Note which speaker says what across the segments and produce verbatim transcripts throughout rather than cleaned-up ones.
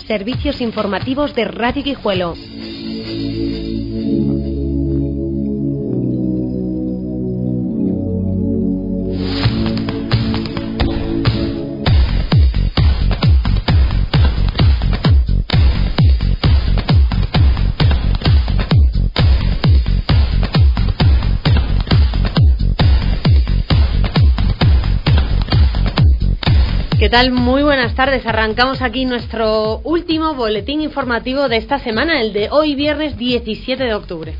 Speaker 1: Servicios informativos de Radio Guijuelo. ¿Qué tal? Muy buenas tardes. Arrancamos aquí nuestro último boletín informativo de esta semana, el de hoy viernes diecisiete de octubre.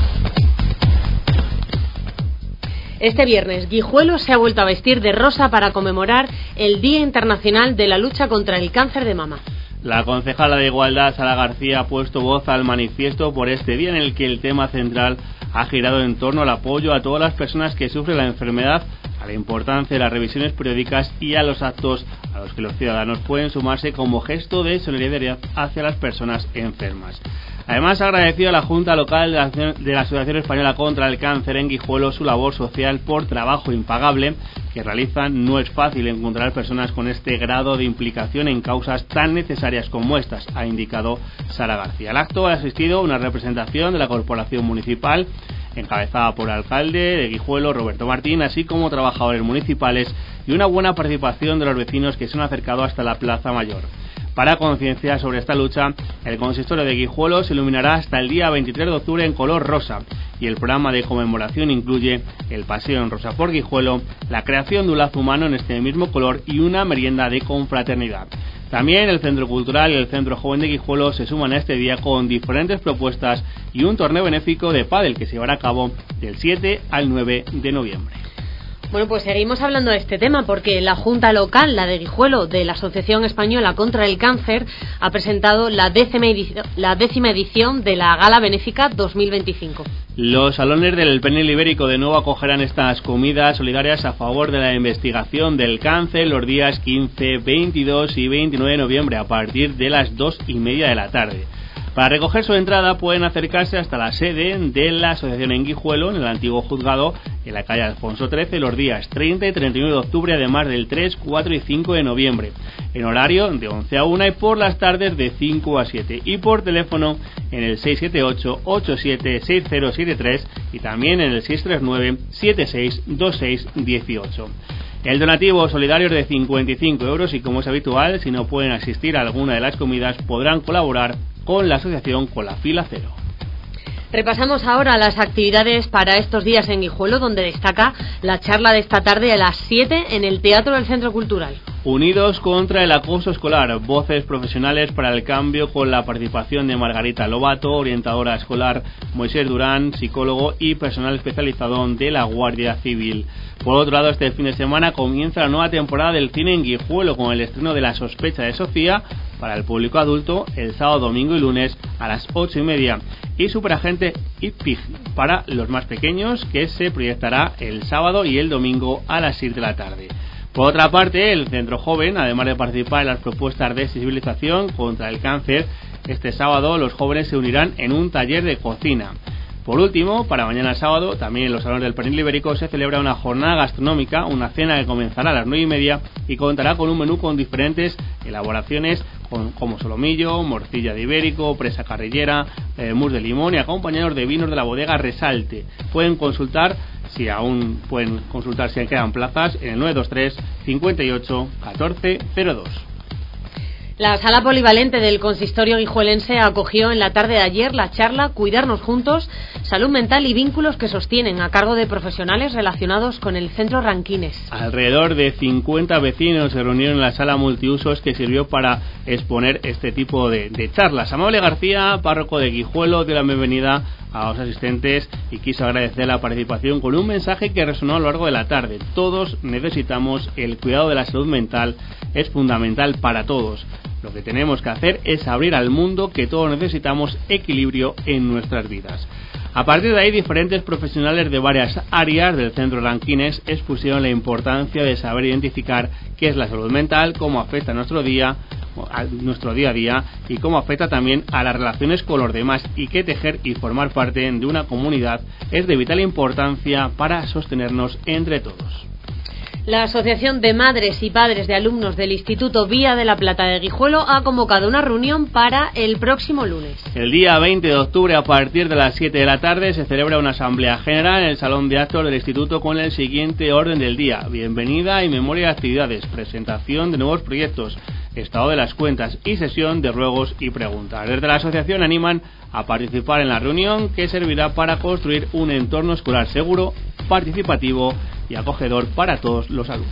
Speaker 1: Este viernes, Guijuelo se ha vuelto a vestir de rosa para conmemorar el Día Internacional de la Lucha contra el Cáncer de Mama.
Speaker 2: La concejala de Igualdad, Sara García, ha puesto voz al manifiesto por este día en el que el tema central ha girado en torno al apoyo a todas las personas que sufren la enfermedad, a la importancia de las revisiones periódicas y a los actos a los que los ciudadanos pueden sumarse como gesto de solidaridad hacia las personas enfermas. Además, ha agradecido a la Junta Local de la, de la Asociación Española contra el Cáncer en Guijuelo su labor social por trabajo impagable que realizan. No es fácil encontrar personas con este grado de implicación en causas tan necesarias como estas, ha indicado Sara García. Al acto ha asistido una representación de la Corporación Municipal, encabezada por el alcalde de Guijuelo, Roberto Martín, así como trabajadores municipales, y una buena participación de los vecinos que se han acercado hasta la Plaza Mayor. Para concienciar sobre esta lucha, el consistorio de Guijuelo se iluminará hasta el día veintitrés de octubre en color rosa, y el programa de conmemoración incluye el paseo en rosa por Guijuelo, la creación de un lazo humano en este mismo color y una merienda de confraternidad. También el Centro Cultural y el Centro Joven de Guijuelo se suman a este día con diferentes propuestas y un torneo benéfico de pádel que se llevará a cabo del siete al nueve de noviembre.
Speaker 1: Bueno, pues seguimos hablando de este tema porque la Junta Local, la de Guijuelo, de la Asociación Española contra el Cáncer, ha presentado la décima edición, la décima edición de la Gala Benéfica dos mil veinticinco.
Speaker 2: Los salones del Pernil Ibérico de nuevo acogerán estas comidas solidarias a favor de la investigación del cáncer los días quince, veintidós y veintinueve de noviembre a partir de las dos y media de la tarde. Para recoger su entrada pueden acercarse hasta la sede de la asociación en Guijuelo, en el antiguo juzgado, en la calle Alfonso trece, los días treinta y treinta y uno de octubre, además del tres, cuatro y cinco de noviembre, en horario de once a una y por las tardes de cinco a siete, y por teléfono en el seis siete ocho, ocho siete seis cero siete tres y también en el seis tres nueve, siete seis dos seis uno ocho. El donativo solidario es de cincuenta y cinco euros y, como es habitual, si no pueden asistir a alguna de las comidas, podrán colaborar con la asociación con la fila cero.
Speaker 1: Repasamos ahora las actividades para estos días en Guijuelo, donde destaca la charla de esta tarde a las siete en el Teatro del Centro Cultural.
Speaker 2: Unidos contra el acoso escolar, voces profesionales para el cambio, con la participación de Margarita Lobato, orientadora escolar, Moisés Durán, psicólogo y personal especializado de la Guardia Civil. Por otro lado, este fin de semana comienza la nueva temporada del cine en Guijuelo con el estreno de La sospecha de Sofía para el público adulto el sábado, domingo y lunes a las ocho y media, y Superagente y Pig para los más pequeños, que se proyectará el sábado y el domingo a las seis de la tarde. Por otra parte, el Centro Joven, además de participar en las propuestas de sensibilización contra el cáncer, este sábado los jóvenes se unirán en un taller de cocina. Por último, para mañana sábado, también en los salones del Pernil Ibérico se celebra una jornada gastronómica, una cena que comenzará a las nueve y media y contará con un menú con diferentes elaboraciones con, como solomillo, morcilla de ibérico, presa carrillera, eh, mousse de limón y acompañados de vinos de la bodega Resalte. Pueden consultar, si aún pueden consultar si quedan plazas, en el nueve dos tres, cincuenta y ocho, catorce cero dos.
Speaker 1: La sala polivalente del consistorio guijuelense acogió en la tarde de ayer la charla Cuidarnos Juntos, Salud Mental y Vínculos que Sostienen, a cargo de profesionales relacionados con el Centro Ranquines.
Speaker 2: Alrededor de cincuenta vecinos se reunieron en la sala multiusos que sirvió para exponer este tipo de, de charlas. Amable García, párroco de Guijuelo, dio la bienvenida a los asistentes y quiso agradecer la participación con un mensaje que resonó a lo largo de la tarde. Todos necesitamos el cuidado de la salud mental, es fundamental para todos. Lo que tenemos que hacer es abrir al mundo que todos necesitamos equilibrio en nuestras vidas. A partir de ahí, diferentes profesionales de varias áreas del Centro Ranquines expusieron la importancia de saber identificar qué es la salud mental, cómo afecta a nuestro día, a nuestro día a día y cómo afecta también a las relaciones con los demás, y que tejer y formar parte de una comunidad es de vital importancia para sostenernos entre todos.
Speaker 1: La Asociación de Madres y Padres de Alumnos del Instituto Vía de la Plata de Guijuelo ha convocado una reunión para el próximo lunes.
Speaker 2: El día veinte de octubre, a partir de las siete de la tarde, se celebra una asamblea general en el Salón de Actos del Instituto con el siguiente orden del día: bienvenida y memoria de actividades, presentación de nuevos proyectos, estado de las cuentas y sesión de ruegos y preguntas. Desde la asociación animan a participar en la reunión, que servirá para construir un entorno escolar seguro, participativo y acogedor para todos los alumnos.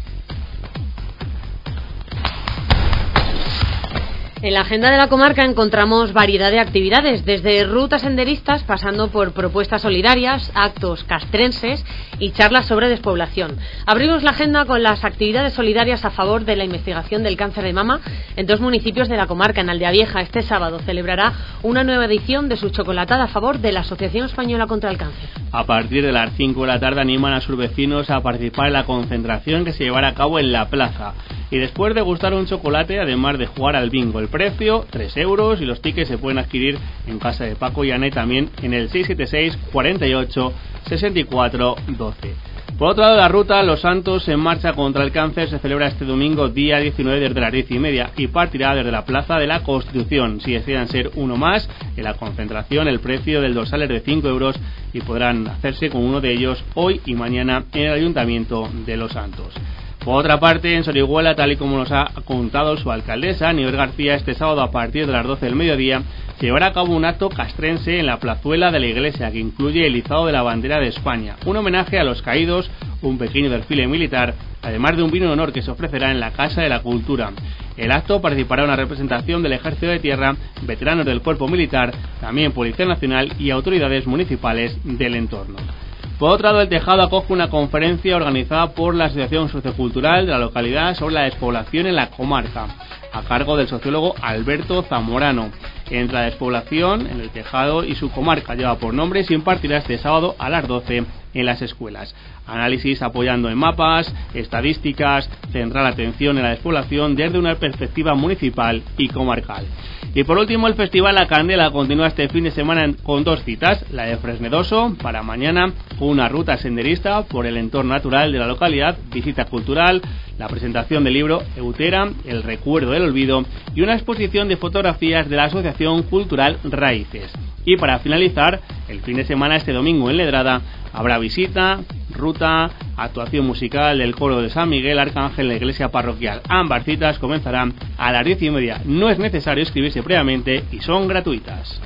Speaker 1: En la agenda de la comarca encontramos variedad de actividades, desde rutas senderistas, pasando por propuestas solidarias, actos castrenses y charlas sobre despoblación. Abrimos la agenda con las actividades solidarias a favor de la investigación del cáncer de mama en dos municipios de la comarca. En Aldeavieja, este sábado celebrará una nueva edición de su chocolatada a favor de la Asociación Española contra el Cáncer.
Speaker 2: A partir de las cinco de la tarde animan a sus vecinos a participar en la concentración que se llevará a cabo en la plaza. Y después de gustar un chocolate, además de jugar al bingo. El precio, tres euros, y los tickets se pueden adquirir en casa de Paco y Ana y también en el seis siete seis, cuarenta y ocho, sesenta y cuatro, doce. Por otro lado, la ruta Los Santos en marcha contra el cáncer se celebra este domingo, día diecinueve, desde las diez y media, y partirá desde la Plaza de la Constitución. Si desean ser uno más en la concentración, el precio del dorsal es de cinco euros y podrán hacerse con uno de ellos hoy y mañana en el Ayuntamiento de Los Santos. Por otra parte, en Sorihuela, tal y como nos ha contado su alcaldesa, Nieves García, este sábado a partir de las doce del mediodía se llevará a cabo un acto castrense en la plazuela de la iglesia que incluye el izado de la bandera de España, un homenaje a los caídos, un pequeño desfile militar, además de un vino de honor que se ofrecerá en la Casa de la Cultura. El acto participará una representación del Ejército de Tierra, veteranos del Cuerpo Militar, también Policía Nacional y autoridades municipales del entorno. Por otro lado, el Tejado acoge una conferencia organizada por la Asociación Sociocultural de la localidad sobre la despoblación en la comarca, a cargo del sociólogo Alberto Zamorano. Entre la despoblación en el Tejado y su comarca lleva por nombre y se impartirá este sábado a las doce en las escuelas. Análisis apoyando en mapas, estadísticas, centrar la atención en la despoblación desde una perspectiva municipal y comarcal. Y por último, el Festival La Candela continúa este fin de semana con dos citas: la de Fresnedoso para mañana, una ruta senderista por el entorno natural de la localidad, visita cultural, la presentación del libro Eutera, el recuerdo del olvido, y una exposición de fotografías de la Asociación Cultural Raíces. Y para finalizar, el fin de semana, este domingo en Ledrada, habrá visita, ruta, actuación musical del coro de San Miguel Arcángel en la iglesia parroquial. Ambas citas comenzarán a las diez y media. No es necesario inscribirse previamente y son gratuitas.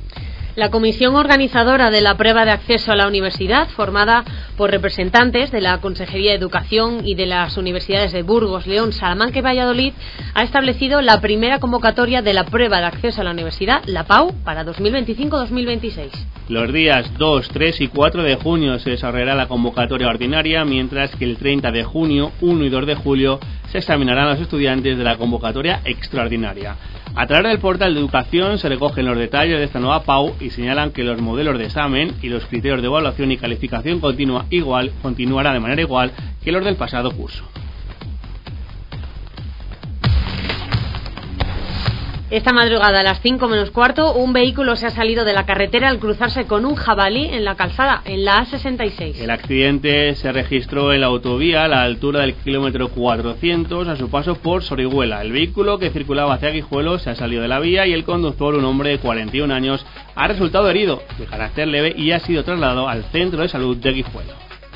Speaker 1: La comisión organizadora de la prueba de acceso a la universidad, formada por representantes de la Consejería de Educación y de las universidades de Burgos, León, Salamanca y Valladolid, ha establecido la primera convocatoria de la prueba de acceso a la universidad, la P A U, para dos mil veinticinco dos mil veintiséis.
Speaker 2: Los días dos, tres y cuatro de junio se desarrollará la convocatoria ordinaria, mientras que el treinta de junio, uno y dos de julio se examinarán los estudiantes de la convocatoria extraordinaria. A través del portal de educación se recogen los detalles de esta nueva P A U y señalan que los modelos de examen y los criterios de evaluación y calificación continua igual continuará de manera igual que los del pasado curso.
Speaker 1: Esta madrugada, a las cinco menos cuarto, un vehículo se ha salido de la carretera al cruzarse con un jabalí en la calzada, en la A sesenta y seis.
Speaker 2: El accidente se registró en la autovía a la altura del kilómetro cuatrocientos, a su paso por Sorihuela. El vehículo, que circulaba hacia Guijuelo, se ha salido de la vía y el conductor, un hombre de cuarenta y un años, ha resultado herido de carácter leve y ha sido trasladado al centro de salud de Guijuelo.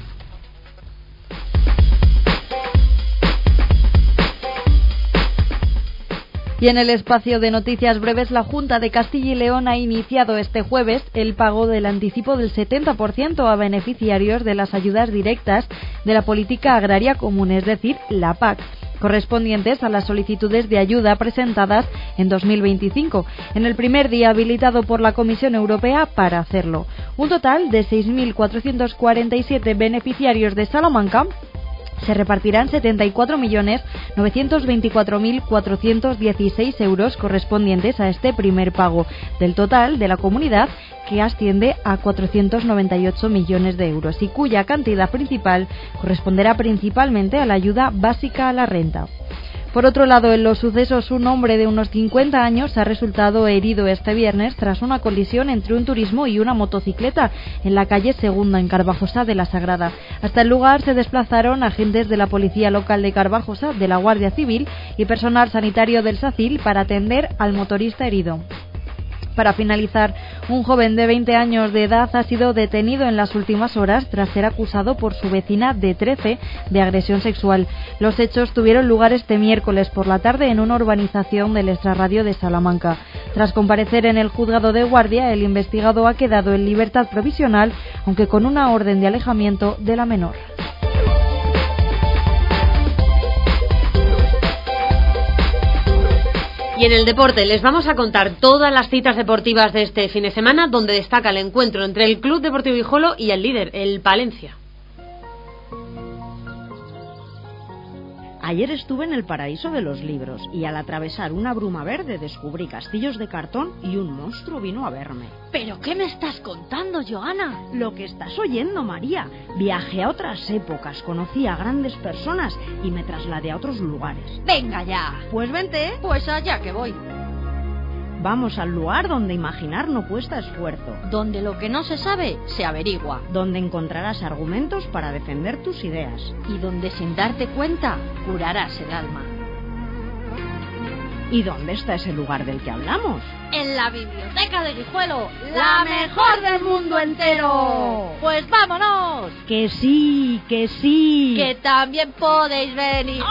Speaker 3: Y en el espacio de noticias breves, la Junta de Castilla y León ha iniciado este jueves el pago del anticipo del setenta por ciento a beneficiarios de las ayudas directas de la Política Agraria Común, es decir, la P A C, correspondientes a las solicitudes de ayuda presentadas en dos mil veinticinco, en el primer día habilitado por la Comisión Europea para hacerlo. Un total de seis mil cuatrocientos cuarenta y siete beneficiarios de Salamanca se repartirán setenta y cuatro millones novecientos veinticuatro mil cuatrocientos dieciséis euros correspondientes a este primer pago, del total de la comunidad, que asciende a cuatrocientos noventa y ocho millones de euros y cuya cantidad principal corresponderá principalmente a la ayuda básica a la renta. Por otro lado, en los sucesos, un hombre de unos cincuenta años ha resultado herido este viernes tras una colisión entre un turismo y una motocicleta en la calle Segunda, en Carvajosa de la Sagrada. Hasta el lugar se desplazaron agentes de la Policía Local de Carvajosa, de la Guardia Civil y personal sanitario del SACIL para atender al motorista herido. Para finalizar, un joven de veinte años de edad ha sido detenido en las últimas horas tras ser acusado por su vecina de trece de agresión sexual. Los hechos tuvieron lugar este miércoles por la tarde en una urbanización del extrarradio de Salamanca. Tras comparecer en el juzgado de guardia, el investigado ha quedado en libertad provisional, aunque con una orden de alejamiento de la menor.
Speaker 1: Y en el deporte les vamos a contar todas las citas deportivas de este fin de semana, donde destaca el encuentro entre el Club Deportivo Guijuelo y el líder, el Palencia.
Speaker 4: Ayer estuve en el paraíso de los libros y al atravesar una bruma verde descubrí castillos de cartón y un monstruo vino a verme.
Speaker 5: ¿Pero qué me estás contando, Joana?
Speaker 4: Lo que estás oyendo, María. Viajé a otras épocas, conocí a grandes personas y me trasladé a otros lugares.
Speaker 5: ¡Venga ya!
Speaker 4: Pues vente.
Speaker 5: Pues allá que voy.
Speaker 4: Vamos al lugar donde imaginar no cuesta esfuerzo.
Speaker 5: Donde lo que no se sabe, se averigua.
Speaker 4: Donde encontrarás argumentos para defender tus ideas.
Speaker 5: Y donde sin darte cuenta, curarás el alma.
Speaker 4: ¿Y dónde está ese lugar del que hablamos?
Speaker 5: En la Biblioteca de Guijuelo, la mejor del mundo entero. ¡Pues vámonos!
Speaker 4: ¡Que sí, que sí!
Speaker 5: ¡Que también podéis venir!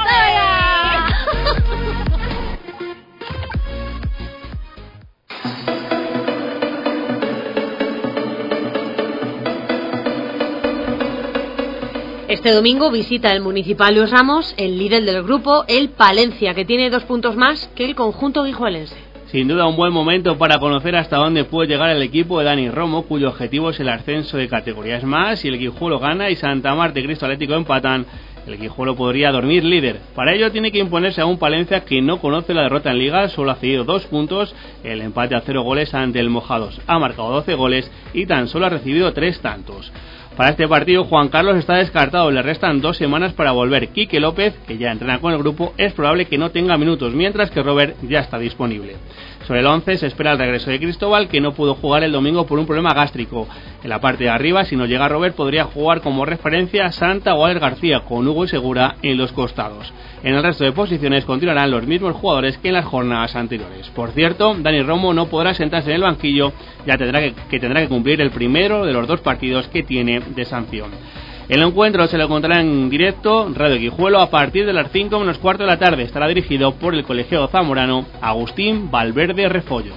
Speaker 1: Este domingo visita el Municipal Luis Ramos el líder del grupo, el Palencia, que tiene dos puntos más que el conjunto guijuelense.
Speaker 2: Sin duda un buen momento para conocer hasta dónde puede llegar el equipo de Dani Romo, cuyo objetivo es el ascenso de categorías más. Si el Guijuelo gana y Santa Marta y Cristo Atlético empatan, el Guijuelo podría dormir líder. Para ello tiene que imponerse a un Palencia que no conoce la derrota en Liga, solo ha cedido dos puntos, el empate a cero goles ante el Mojados. Ha marcado doce goles y tan solo ha recibido tres tantos. Para este partido Juan Carlos está descartado, le restan dos semanas para volver. Quique López, que ya entrena con el grupo, es probable que no tenga minutos, mientras que Robert ya está disponible. Sobre el once se espera el regreso de Cristóbal, que no pudo jugar el domingo por un problema gástrico. En la parte de arriba, si no llega Robert, podría jugar como referencia Santa o Alex García, con Hugo y Segura en los costados. En el resto de posiciones continuarán los mismos jugadores que en las jornadas anteriores. Por cierto, Dani Romo no podrá sentarse en el banquillo, ya tendrá que, que tendrá que cumplir el primero de los dos partidos que tiene de sanción. El encuentro se lo encontrará en directo Radio Guijuelo a partir de las cinco menos cuarto de la tarde. Estará dirigido por el colegiado zamorano Agustín Valverde Refollo.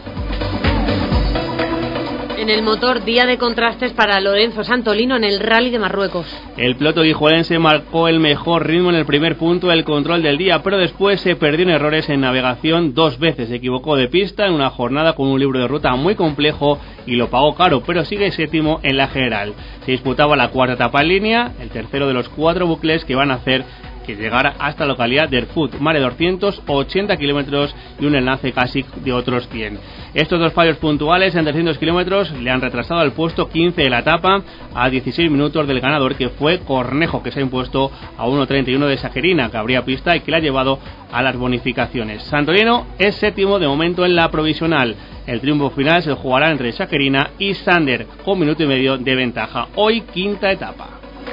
Speaker 1: En el motor, día de contrastes para Lorenzo Santolino en el Rally de Marruecos.
Speaker 2: El piloto guijuelense marcó el mejor ritmo en el primer punto del control del día, pero después se perdió en errores en navegación dos veces. Se equivocó de pista en una jornada con un libro de ruta muy complejo y lo pagó caro, pero sigue séptimo en la general. Se disputaba la cuarta etapa en línea, el tercero de los cuatro bucles que van a hacer que llegara hasta la localidad de Erfurt, más de doscientos ochenta kilómetros y un enlace casi de otros cien. Estos dos fallos puntuales en trescientos kilómetros le han retrasado al puesto quince de la etapa a dieciséis minutos del ganador, que fue Cornejo, que se ha impuesto a uno treinta y uno de Sajerina, que abría pista y que le ha llevado a las bonificaciones. Santolino es séptimo de momento en la provisional. El triunfo final se jugará entre Sajerina y Sander, con minuto y medio de ventaja. Hoy quinta etapa.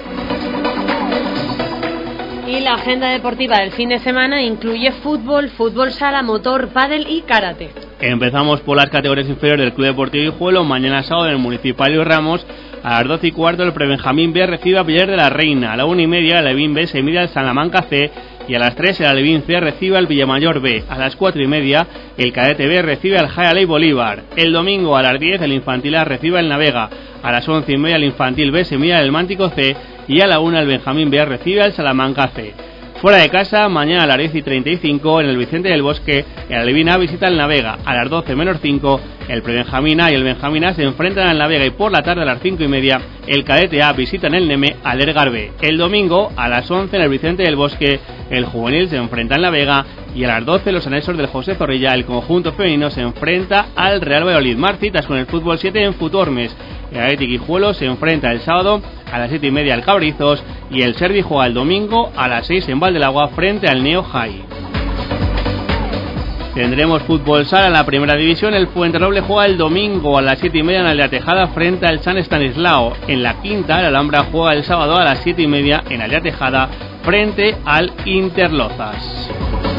Speaker 1: Y la agenda deportiva del fin de semana incluye fútbol, fútbol sala, motor, pádel y karate.
Speaker 2: Empezamos por las categorías inferiores del Club Deportivo Guijuelo. Mañana sábado en el Municipal Luis Ramos a las doce y cuarto el Prebenjamín B recibe a Villar de la Reina. A la una y media el Alevín B se mide al Salamanca C y a las tres el Alevín C recibe al Villamayor B. A las cuatro y media el Cadete B recibe al Jayaley Bolívar. El domingo a las diez el Infantil A recibe al Navega. A las once y media el Infantil B se mide al Mántico C y a la una el Benjamín B recibe al Salamanca C. Fuera de casa, mañana a las diez y treinta y cinco en el Vicente del Bosque, el Alevín A visita el Navega. A las doce menos cinco, el Prebenjamín A y el Benjamín A se enfrentan al Navega, y por la tarde a las cinco y media, el Cadete A visita en el Neme al Ergar B. El domingo, a las once en el Vicente del Bosque, el Juvenil se enfrenta al Navega, y a las doce los anexos del José Zorrilla, el conjunto femenino se enfrenta al Real Valladolid. Más citas con el fútbol siete en Futormes. El Athletic Guijuelo se enfrenta el sábado a las siete y media al Cabrizos y el Servi juega el domingo a las seis en Valdelagua frente al Neo High. Tendremos fútbol sala en la primera división. El Fuenterroble juega el domingo a las siete y media en Aldea Tejada frente al San Estanislao. En la quinta, el Alhambra juega el sábado a las siete y media en Aldea Tejada frente al Interlozas.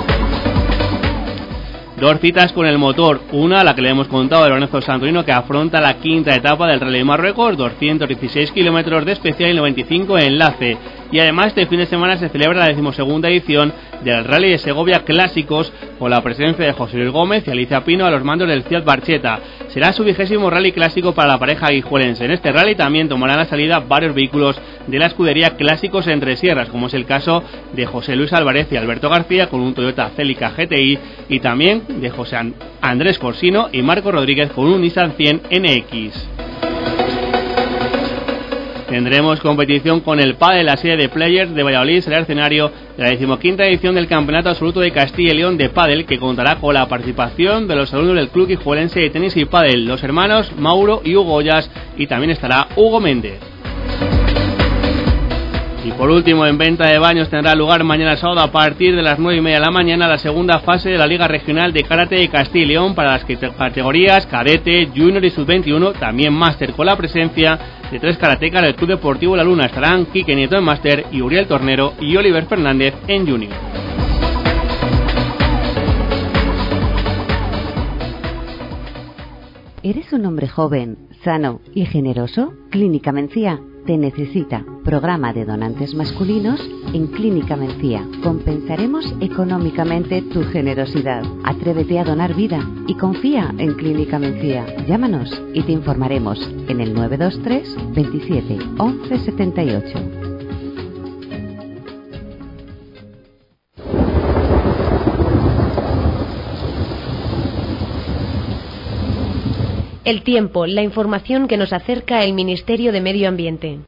Speaker 2: Dos citas con el motor, una la que le hemos contado de Lorenzo Santorino, que afronta la quinta etapa del Rally Marruecos, doscientos dieciséis kilómetros de especial y noventa y cinco de enlace, y además este fin de semana se celebra la decimosegunda edición del Rally de Segovia Clásicos con la presencia de José Luis Gómez y Alicia Pino a los mandos del Fiat Barchetta. Será su vigésimo rally clásico para la pareja guijuelense. En este rally también tomarán la salida varios vehículos de la escudería Clásicos Entre Sierras, como es el caso de José Luis Álvarez y Alberto García con un Toyota Celica G T I, y también de José Andrés Corsino y Marco Rodríguez con un Nissan cien N X. Tendremos competición con el pádel. La serie de Players de Valladolid será el escenario de la decimoquinta edición del Campeonato Absoluto de Castilla y León de Pádel, que contará con la participación de los alumnos del Club Guijuelense de Tenis y Pádel, los hermanos Mauro y Hugo Ollas, y también estará Hugo Méndez. Y por último, en Venta de Baños tendrá lugar mañana sábado a partir de las nueve y media de la mañana la segunda fase de la Liga Regional de Karate de Castilla y León para las categorías Cadete, Junior y Sub veintiuno, también Máster, con la presencia de tres karatecas del Club Deportivo La Luna. Estarán Quique Nieto en Máster y Uriel Tornero y Oliver Fernández en Junior.
Speaker 6: ¿Eres un hombre joven, sano y generoso? Clínica Mencía te necesita. Programa de donantes masculinos en Clínica Mencía. Compensaremos económicamente tu generosidad. Atrévete a donar vida y confía en Clínica Mencía. Llámanos y te informaremos en el nueve dos tres veintisiete once setenta y ocho.
Speaker 7: El tiempo, la información que nos acerca el Ministerio de Medio Ambiente.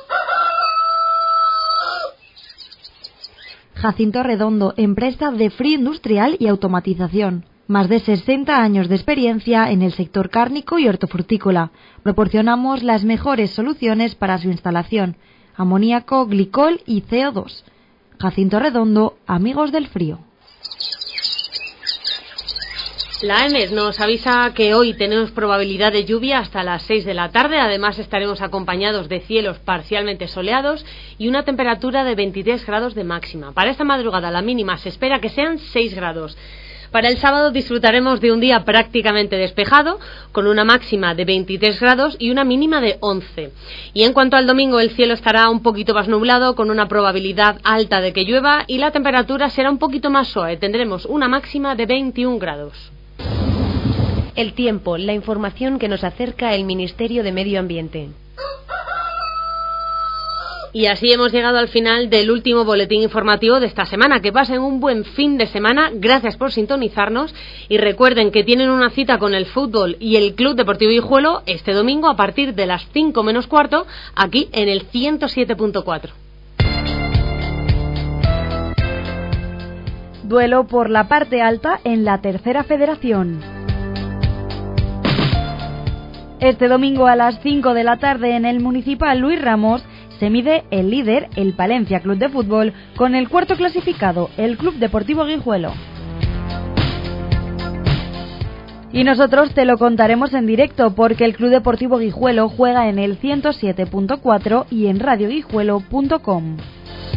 Speaker 3: Jacinto Redondo, empresa de frío industrial y automatización. Más de sesenta años de experiencia en el sector cárnico y hortofrutícola. Proporcionamos las mejores soluciones para su instalación: amoníaco, glicol y C O dos. Jacinto Redondo, amigos del frío.
Speaker 1: La EMET nos avisa que hoy tenemos probabilidad de lluvia hasta las seis de la tarde. Además estaremos acompañados de cielos parcialmente soleados y una temperatura de veintitrés grados de máxima. Para esta madrugada la mínima se espera que sean seis grados. Para el sábado disfrutaremos de un día prácticamente despejado, con una máxima de veintitrés grados y una mínima de once. Y en cuanto al domingo, el cielo estará un poquito más nublado, con una probabilidad alta de que llueva, y la temperatura será un poquito más suave. Tendremos una máxima de veintiún grados.
Speaker 7: El tiempo, la información que nos acerca el Ministerio de Medio Ambiente.
Speaker 1: Y así hemos llegado al final del último boletín informativo de esta semana. Que pasen un buen fin de semana. Gracias por sintonizarnos. Y recuerden que tienen una cita con el fútbol y el Club Deportivo Guijuelo este domingo a partir de las cinco menos cuarto, aquí en el ciento siete punto cuatro.
Speaker 3: Duelo por la parte alta en la Tercera Federación. Este domingo a las cinco de la tarde en el Municipal Luis Ramos se mide el líder, el Palencia Club de Fútbol, con el cuarto clasificado, el Club Deportivo Guijuelo. Y nosotros te lo contaremos en directo, porque el Club Deportivo Guijuelo juega en el ciento siete punto cuatro y en radio guijuelo punto com.